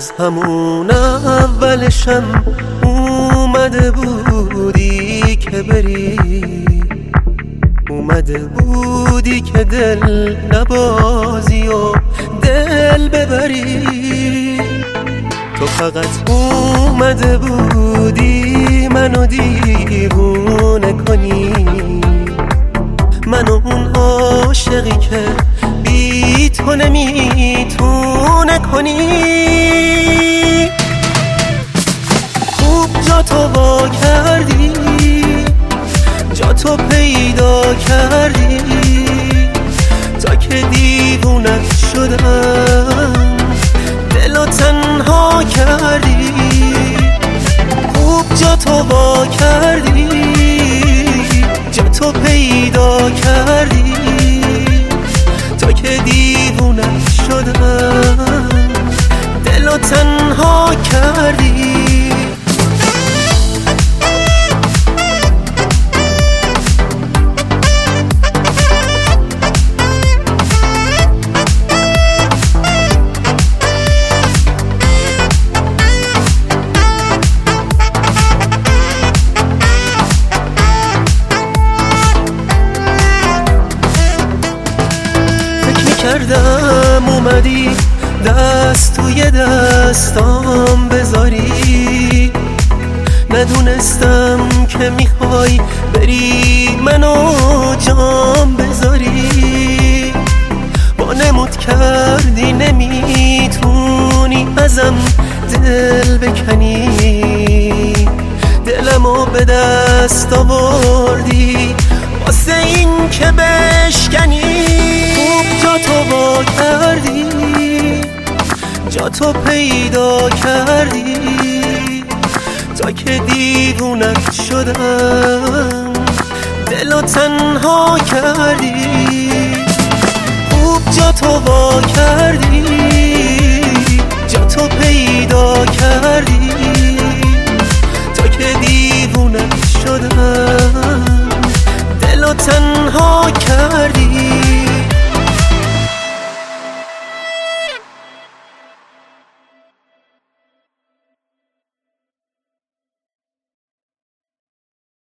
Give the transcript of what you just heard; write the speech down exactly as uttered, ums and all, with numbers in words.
از همون اولشم اومده بودی که بری، اومده بودی که دل نبازی و دل ببری. تو فقط اومده بودی منو دیوونه کنی، منو اون عاشقی که بی تو نمیتونه کنی. خوب جا تو وا کردی، جا تو پیدا کردی، تا که دیوونت شدم دلو تنها کردی. خوب جا تو وا کردی، جا تو پیدا کردی، تا که دیوونت شدم دلو تنها کردی. کردم اومدی دست توی دستام بذاری، ندونستم که میخوای بری منو جام بذاری. وانمود کردی نمیتونی ازم دل بکنی، دلمو به دست آوردی واسه این که بشکنی. جا تو وا کردی، جا تو پیدا کردی، تا که دیوونت شدم دلو تنها کردی. خوب جا تو وا کردی، جا تو پیدا کردی، تا که دیوونت شدم دلو تنها کردی.